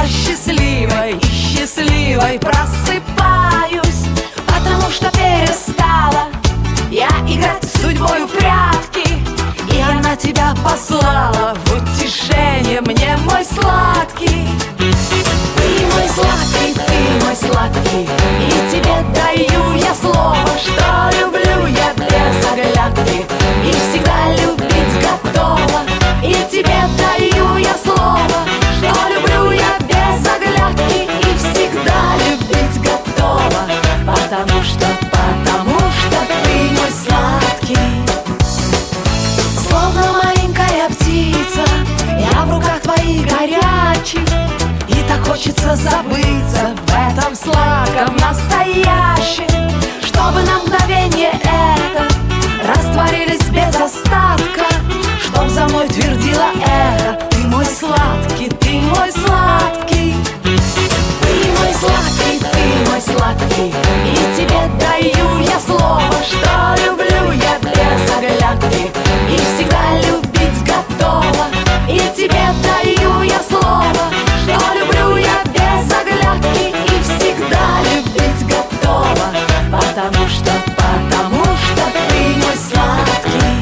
счастливой и счастливой просыпаюсь, потому что перестала я играть с судьбой в прятки, и она тебя послала в утешение мне, мой сладкий. Ты мой сладкий, ты мой сладкий, и тебе даю я слово, что люблю я без оглядки и всегда любить готова. И тебе даю я слово, что люблю я без оглядки и всегда любить готова, потому что ты мой сладкий. Словно маленькая птица, я в руках твоих горячих, и так хочется забыться в этом сладком настоящем, чтобы на мгновение это растворились без остатка, чтоб за мной твердило эхо: ты мой сладкий, ты мой сладкий. Ты мой сладкий, ты мой сладкий, и тебе даю я слово, что люблю я без оглядки и всегда любить готова. И тебе даю я слово, что люблю я без оглядки и всегда любить готова, потому что ты мой сладкий.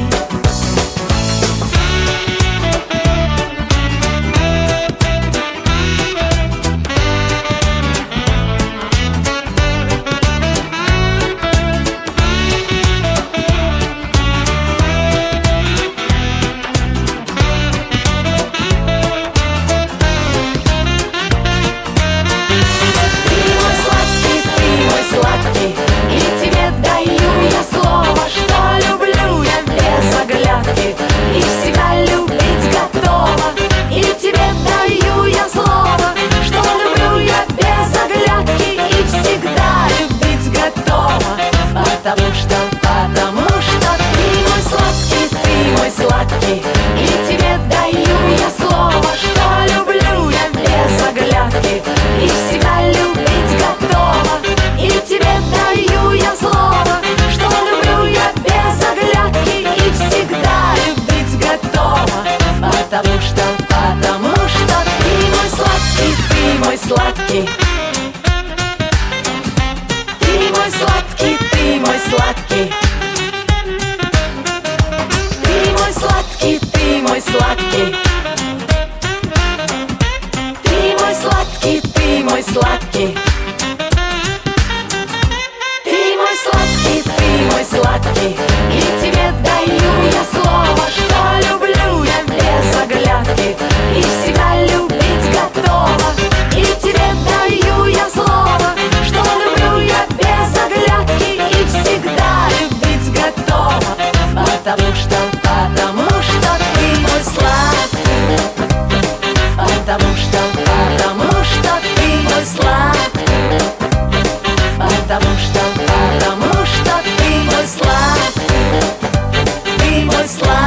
Потому что ты мой сладкий, ты мой сладкий, и тебе даю я слово, что люблю я без оглядки и всегда любить готова. И тебе даю я слово, что люблю я без оглядки и всегда любить готова, потому что ты мой сладкий, ты мой сладкий. Ты мой сладкий, ты мой сладкий. Ты мой сладкий, ты мой сладкий. Ты мой сладкий, ты мой сладкий. Ты мой сладкий, ты мой сладкий, и тебе даю я слово, что люблю я без оглядки и всегда любить готова. И тебе даю я слово, что люблю я без оглядки и всегда любить готова, потому что ты мой сладкий, потому что ты мой сладкий, потому что ты мой сладкий, ты мой сладкий.